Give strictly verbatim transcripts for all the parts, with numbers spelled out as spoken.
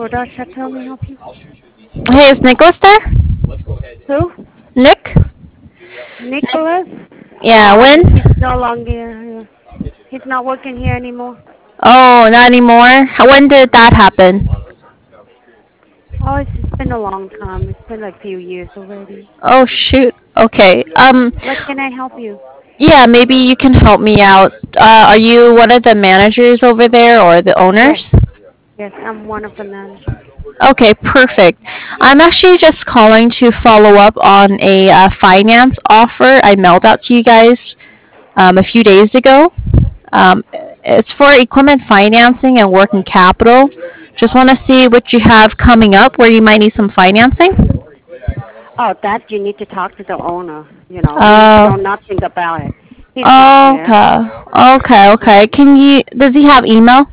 Bulldog Chateau, may I help you? Hey, is Nicholas there? Who? Nick? Nick? Nicholas? Yeah, Um, when? he's no longer here. He's not working here anymore. Oh, not anymore. How- When did that happen? Oh, it's, it's been a long time. It's been like a few years already. Oh shoot. Okay. Um. What can I help you? Yeah, maybe you can help me out. Uh, are you one of the managers over there or the Yes, owners? yes, I'm one of the managers. Okay, perfect. I'm actually just calling to follow up on a uh, finance offer I mailed out to you guys um, a few days ago. Um, it's for equipment financing and working capital. Just want to see what you have coming up where you might need some financing. Oh, that you need to talk to the owner. You know, we know Oh, nothing about it. He's not there. okay, okay, okay. Can you? Does he have email?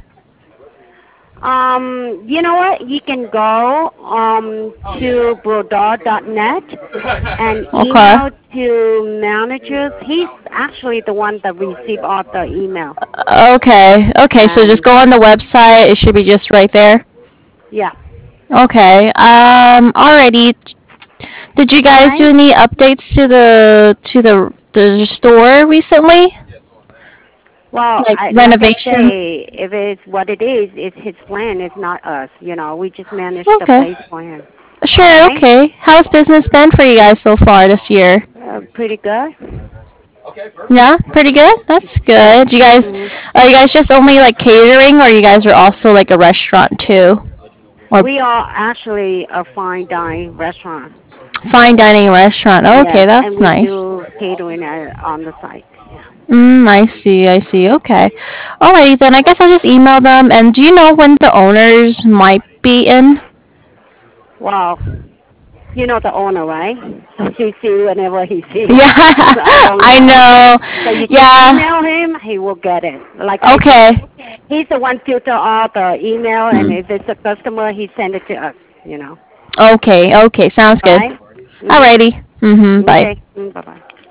Um, you know what? You can go um to bulldog dot net and Okay. email to managers. He's actually the one that received all the email. Okay, okay. So just And go on the website. It should be just right there. yeah, Okay. Um. Alrighty. Did you all guys do right. any updates to the to the the store recently? Well, Like I, like I renovation? say, if it's what it is, it's his plan. It's not us. You know, we just manage the Okay. place for him. All Sure. right. Okay. How's business been for you guys so far this year? Uh, pretty good. Yeah, pretty good. That's good. You guys, Hmm. are you guys just only like catering, or you guys are also like a restaurant too, or We are actually a fine dining restaurant. fine dining restaurant? Oh, Yes, okay, and that's we nice. do catering uh, on the site. Yeah. Mm, I see. I see. Okay. Alrighty then. I guess I'll just email them. And do you know when the owners might be in? Well, you know the owner, right? So he see whenever he see. Yeah, So I don't I know. So know. you just Yeah. email him, he will get it. Like I said, Okay. he's the one filter all the email, and Mm. if it's a customer, he send it to us. You know. Okay. Okay. Sounds All good. right. Mhm. Alrighty. Mhm. Bye. Okay. Mm, bye bye.